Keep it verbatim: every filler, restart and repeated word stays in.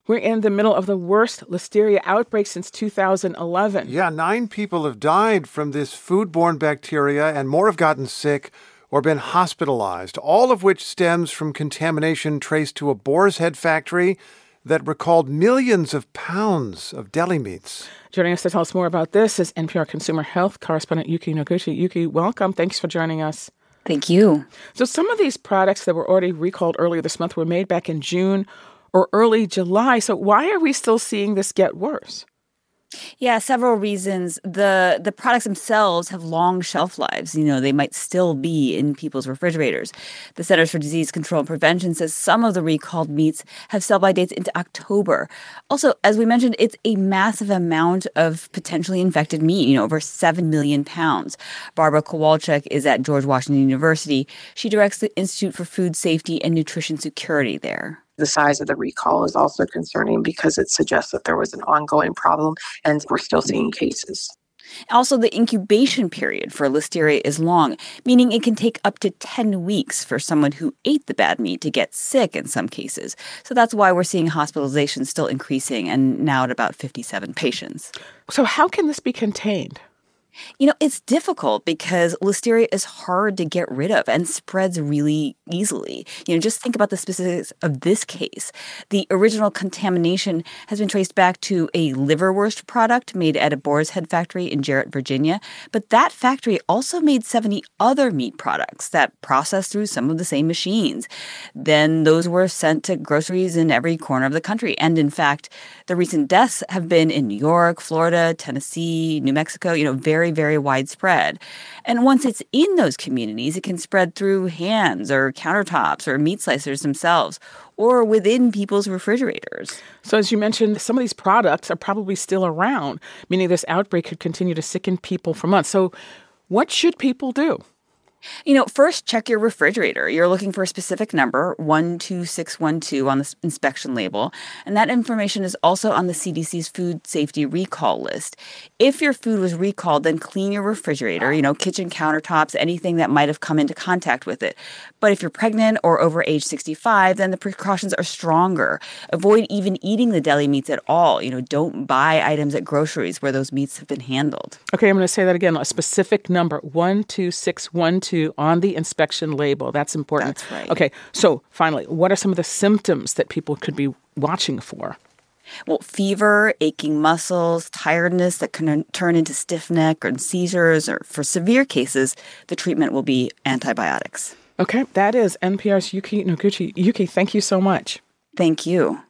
We're in the middle of the worst listeria outbreak since two thousand eleven. Yeah, nine people have died from this foodborne bacteria, and more have gotten sick or been hospitalized, all of which stems from contamination traced to a Boar's Head factory that recalled millions of pounds of deli meats. Joining us to tell us more about this is N P R Consumer Health correspondent Yuki Noguchi. Yuki, welcome. Thanks for joining us. Thank you. So some of these products that were already recalled earlier this month were made back in June or early July. So why are we still seeing this get worse? Yeah, several reasons. The the products themselves have long shelf lives. You know, they might still be in people's refrigerators. The Centers for Disease Control and Prevention says some of the recalled meats have sell-by dates into October. Also, as we mentioned, it's a massive amount of potentially infected meat, you know, over seven million pounds. Barbara Kowalczyk is at George Washington University. She directs the Institute for Food Safety and Nutrition Security there. The size of the recall is also concerning because it suggests that there was an ongoing problem, and we're still seeing cases. Also, the incubation period for listeria is long, meaning it can take up to ten weeks for someone who ate the bad meat to get sick in some cases. So that's why we're seeing hospitalizations still increasing, and now at about fifty-seven patients. So how can this be contained? You know, it's difficult because listeria is hard to get rid of and spreads really easily. You know, just think about the specifics of this case. The original contamination has been traced back to a liverwurst product made at a Boar's Head factory in Jarrett, Virginia. But that factory also made seventy other meat products that processed through some of the same machines. Then those were sent to groceries in every corner of the country. And in fact, the recent deaths have been in New York, Florida, Tennessee, New Mexico, you know, very, very widespread. And once it's in those communities, it can spread through hands or countertops or meat slicers themselves or within people's refrigerators. So as you mentioned, some of these products are probably still around, meaning this outbreak could continue to sicken people for months. So what should people do? You know, first, check your refrigerator. You're looking for a specific number, one two six one two, on the inspection label. And that information is also on the C D C's food safety recall list. If your food was recalled, then clean your refrigerator, you know, kitchen countertops, anything that might have come into contact with it. But if you're pregnant or over age sixty-five, then the precautions are stronger. Avoid even eating the deli meats at all. You know, don't buy items at groceries where those meats have been handled. Okay, I'm going to say that again. A specific number, one two six one two on the inspection label. That's important. That's right. Okay, so finally, what are some of the symptoms that people could be watching for? Well, fever, aching muscles, tiredness that can turn into stiff neck or seizures, or for severe cases, the treatment will be antibiotics. Okay, that is N P R's Yuki Noguchi. Yuki, thank you so much. Thank you.